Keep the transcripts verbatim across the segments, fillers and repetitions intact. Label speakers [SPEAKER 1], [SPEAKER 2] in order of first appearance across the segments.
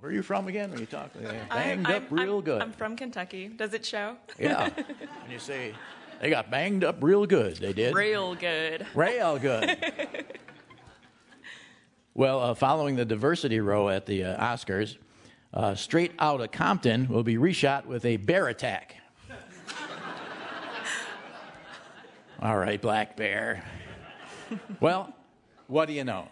[SPEAKER 1] Where are you from again when you talk? Banged
[SPEAKER 2] I'm,
[SPEAKER 1] up real
[SPEAKER 2] I'm,
[SPEAKER 1] good.
[SPEAKER 2] I'm from Kentucky. Does it show?
[SPEAKER 1] Yeah. When you say they got banged up real good, they did.
[SPEAKER 2] Real good.
[SPEAKER 1] Real good. Well, uh, following the diversity row at the uh, Oscars, uh, Straight Outta Compton will be reshot with a bear attack. All right, Black Bear. Well, what do you know?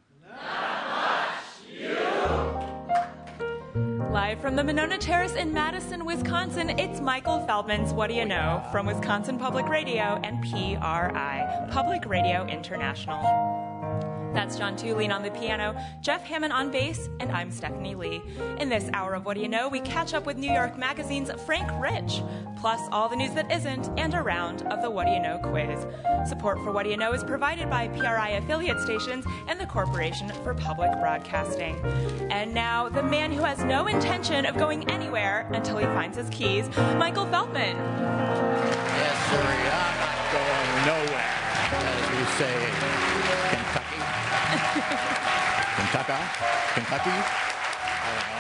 [SPEAKER 2] Live from the Monona Terrace in Madison, Wisconsin, it's Michael Feldman's What Do You Know? From Wisconsin Public Radio and P R I, Public Radio International. That's John Tulene on the piano, Jeff Hammond on bass, and I'm Stephanie Lee. In this hour of What Do You Know, we catch up with New York Magazine's Frank Rich, plus all the news that isn't, and a round of the What Do You Know quiz. Support for What Do You Know is provided by P R I affiliate stations and the Corporation for Public Broadcasting. And now, the man who has no intention of going anywhere until he finds his keys, Michael Feldman.
[SPEAKER 1] Yes, sir. I'm not going nowhere, as we say in Kentucky. Kentucky? Kentucky? I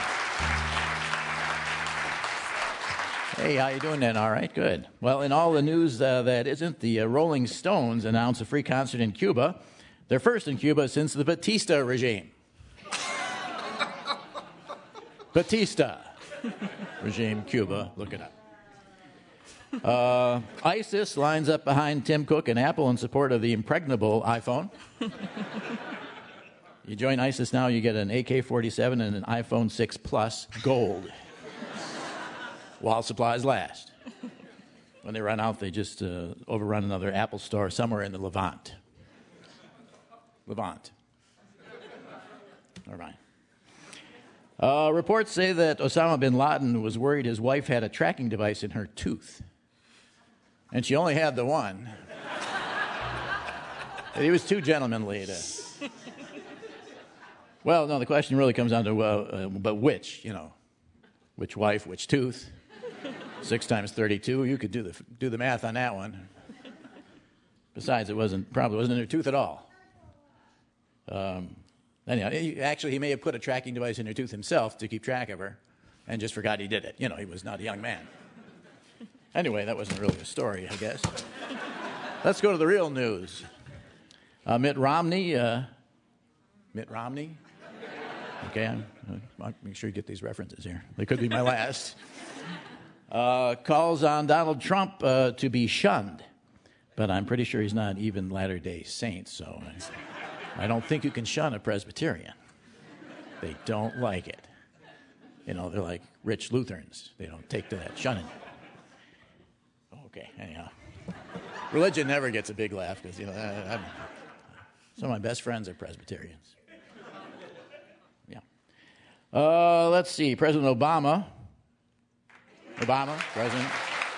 [SPEAKER 1] don't know. Hey, how you doing then? All right, good. Well, in all the news uh, that isn't, the uh, Rolling Stones announced a free concert in Cuba. Their first in Cuba since the Batista regime. Batista regime, Cuba. Look it up. Uh, ISIS lines up behind Tim Cook and Apple in support of the impregnable iPhone. You join ISIS now, you get an A K forty-seven and an iPhone six Plus Gold. While supplies last. When they run out, they just uh, overrun another Apple store somewhere in the Levant. Levant. Never mind. Uh, reports say that Osama bin Laden was worried his wife had a tracking device in her tooth. And she only had the one. And he was too gentlemanly to... Well, no, the question really comes down to, uh, uh, but which, you know, which wife, which tooth? Six times thirty-two, you could do the do the math on that one. Besides, it wasn't probably wasn't in her tooth at all. Um, anyhow, he, actually, he may have put a tracking device in her tooth himself to keep track of her, and just forgot he did it. You know, he was not a young man. Anyway, that wasn't really a story, I guess. Let's go to the real news. Uh, Mitt Romney. Uh, Mitt Romney. Okay, I'm, I'll make sure you get these references here. They could be my last. Uh, calls on Donald Trump uh, to be shunned. But I'm pretty sure he's not even Latter-day Saint, so I, I don't think you can shun a Presbyterian. They don't like it. You know, they're like rich Lutherans. They don't take to that shunning. Okay, anyhow. Religion never gets a big laugh because, you know, I, I'm, some of my best friends are Presbyterians. Uh, let's see. President Obama. Obama, President.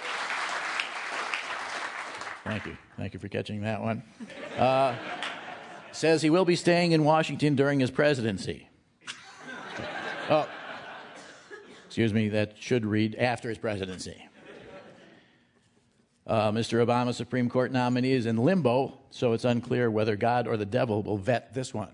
[SPEAKER 1] Thank you. Thank you for catching that one. Uh, says he will be staying in Washington during his presidency. Oh, excuse me. That should read after his presidency. Uh, Mister Obama's Supreme Court nominee is in limbo, so it's unclear whether God or the devil will vet this one.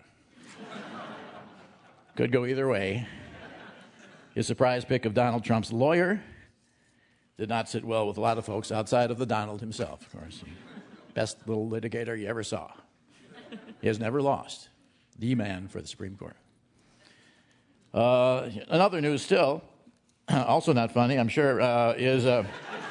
[SPEAKER 1] Could go either way. His surprise pick of Donald Trump's lawyer did not sit well with a lot of folks outside of the Donald himself, of course. Best little litigator you ever saw. He has never lost. The man for the Supreme Court. Uh, another news still, also not funny, I'm sure, uh, is uh,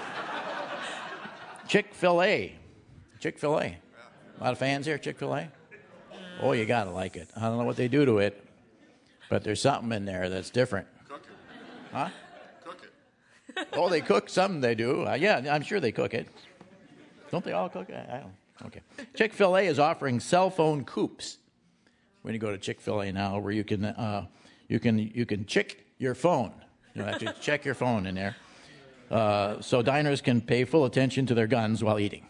[SPEAKER 1] Chick-fil-A. Chick-fil-A. A lot of fans here, Chick-fil-A? Oh, you gotta like it. I don't know what they do to it. But there's something in there that's different.
[SPEAKER 3] Cook it.
[SPEAKER 1] Huh?
[SPEAKER 3] Cook it.
[SPEAKER 1] Oh, they cook some, they do. Uh, yeah, I'm sure they cook it. Don't they all cook it? I don't. Okay. Chick-fil-A is offering cell phone coupes. When you go to Chick-fil-A now, where you can uh, you can you can chick your phone. You have to check your phone in there, uh, so diners can pay full attention to their guns while eating.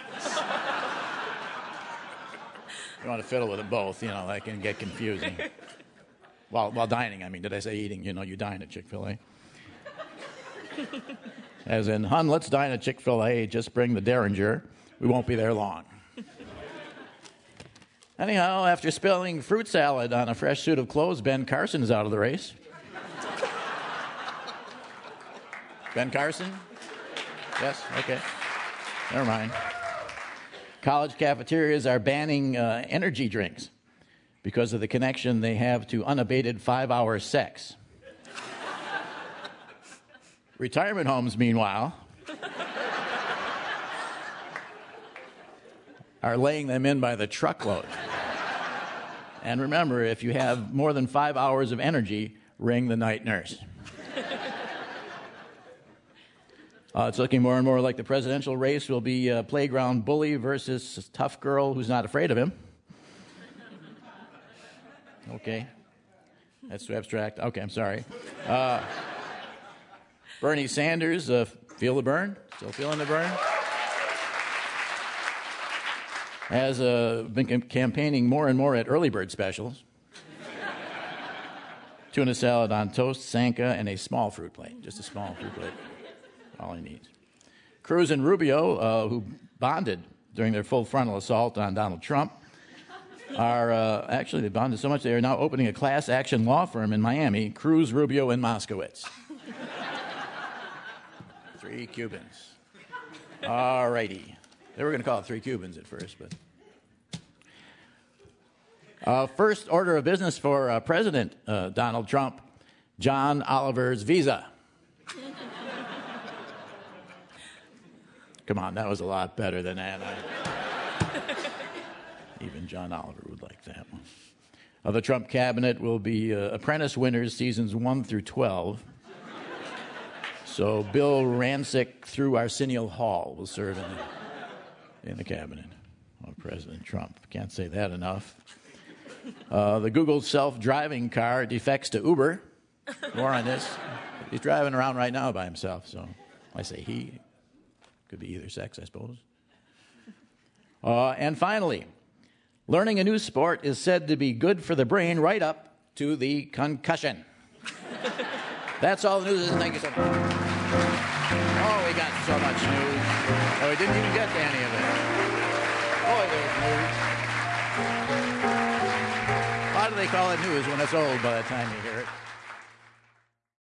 [SPEAKER 1] You want to fiddle with them both, you know, that can get confusing. While while dining, I mean, did I say eating? You know, you dine at Chick-fil-A. As in, hun, let's dine at Chick-fil-A. Just bring the Derringer. We won't be there long. Anyhow, after spilling fruit salad on a fresh suit of clothes, Ben Carson is out of the race. Ben Carson? Yes? Okay. Never mind. College cafeterias are banning uh, energy drinks because of the connection they have to unabated five-hour sex. Retirement homes, meanwhile, are laying them in by the truckload. And remember, if you have more than five hours of energy, ring the night nurse. Uh, it's looking more and more like the presidential race will be a playground bully versus a tough girl who's not afraid of him. Okay. That's too abstract. Okay, I'm sorry. Uh, Bernie Sanders, uh, feel the burn? Still feeling the burn? Has uh, been cam- campaigning more and more at early bird specials. Tuna salad on toast, Sanka, and a small fruit plate. Just a small fruit plate. All he needs. Cruz and Rubio, uh, who bonded during their full frontal assault on Donald Trump, are uh, actually, they bonded so much they are now opening a class action law firm in Miami, Cruz, Rubio, and Moskowitz. Three Cubans. All righty. They were going to call it Three Cubans at first, but... Uh, first order of business for uh, President uh, Donald Trump, John Oliver's visa. Come on, that was a lot better than that. I... Even John Oliver would like that one. Uh, the Trump cabinet will be uh, Apprentice winners seasons one through twelve. So Bill Rancic through Arsenio Hall will serve in the, in the cabinet of President Trump. Can't say that enough. Uh, the Google self-driving car defects to Uber. More on this. He's driving around right now by himself, so I say he. Could be either sex, I suppose. Uh, and finally, learning a new sport is said to be good for the brain right up to the concussion. That's all the news is. Thank you so much. Oh, we got so much news. Oh, we didn't even get to any of it. Boy, there's news. Why do they call it news when it's old by the time you hear it?